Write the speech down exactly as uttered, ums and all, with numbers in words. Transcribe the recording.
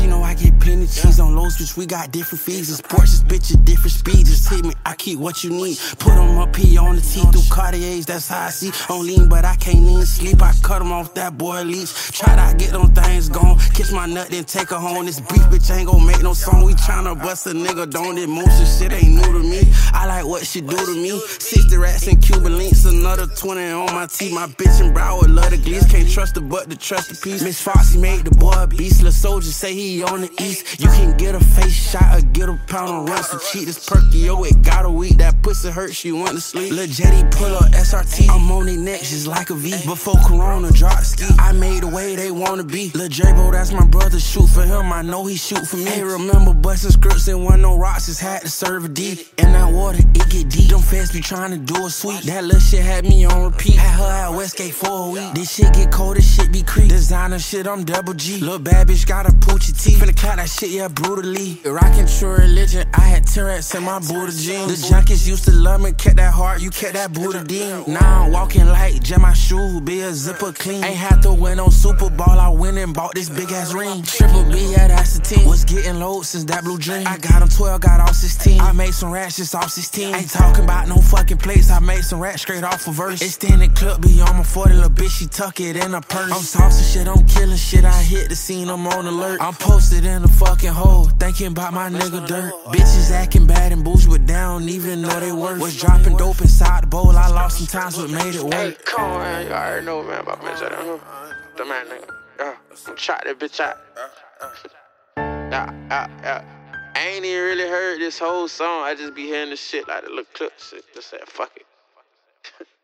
She know I get plenty cheese on low switch. We got different fees. And sports this bitch at different speeds. Just hit me, I keep what you need. Put them up here on the T through Cartiers, that's how I see. On lean, but I can't even sleep. I cut them off that boy leech. Try to get them things gone. Kiss my nut, then take her home. This beef bitch ain't gon' make no song. We tryna bust a nigga, don't it? Motion shit ain't new to me. I like what she do to me. sixty rats and Cuban links, another twenty on my teeth. My bitch and Broward love the glees. Can't trust her but to trust the piece. Miss Foxy made the boy a beast. Lil' soldier say he on the east. You can get a face shot or get a pound of runs to cheat. This perky, yo, it got a week. That pussy hurt, she want to sleep. Lil' Jetty pull up S R T. I'm on they neck just like a V. Before Corona drop ski, I made the way they wanna be. Lil' J-Bo, that's my brother. Shoot for him, I know he shoot for me. Hey, remember busting scripts and wasn't no rocks, just had to serve a D. In that water, it get deep. Them feds be trying to do a sweep. That little shit had me on repeat. Had her at Westgate for a week. This shit get cold, this shit be creep. Designer shit, I'm double G. Lil' bad bitch got a poochie teeth. Finna clap that shit, yeah, brutally. Rockin' true religion, I had T-Rex in my Buddha jeans. The junkies used to love me, kept that heart, you kept that Buddha dean. Now I'm walking like jam my shoe, be a zipper clean. Ain't had to win on Super Bowl, I went and bought this big ass ring. Triple B, yeah, that's the team. Was getting low since that blue dream. I got him twelve, got off sixteen. I made some rats just off sixteen. Ain't talking about no fucking place, I made some rats straight off a verse. Extended clip be on my forty, little bitch, she tuck it in her purse. I'm saucy shit, I'm killing shit, I hit the scene, I'm on alert. I'm posted in the fucking hole, thinking about my nigga dirt. Bitches acting bad and bougie, but they don't even know they worth. Was dropping dope inside the bowl, I lost some times, but made it work. Hey, come on, man, you already know, man, about me, huh? The man, nigga, yeah, I'm chop that bitch out. Yeah, yeah, yeah. I ain't even really heard this whole song, I just be hearing the shit like the little clips. Just said, fuck it.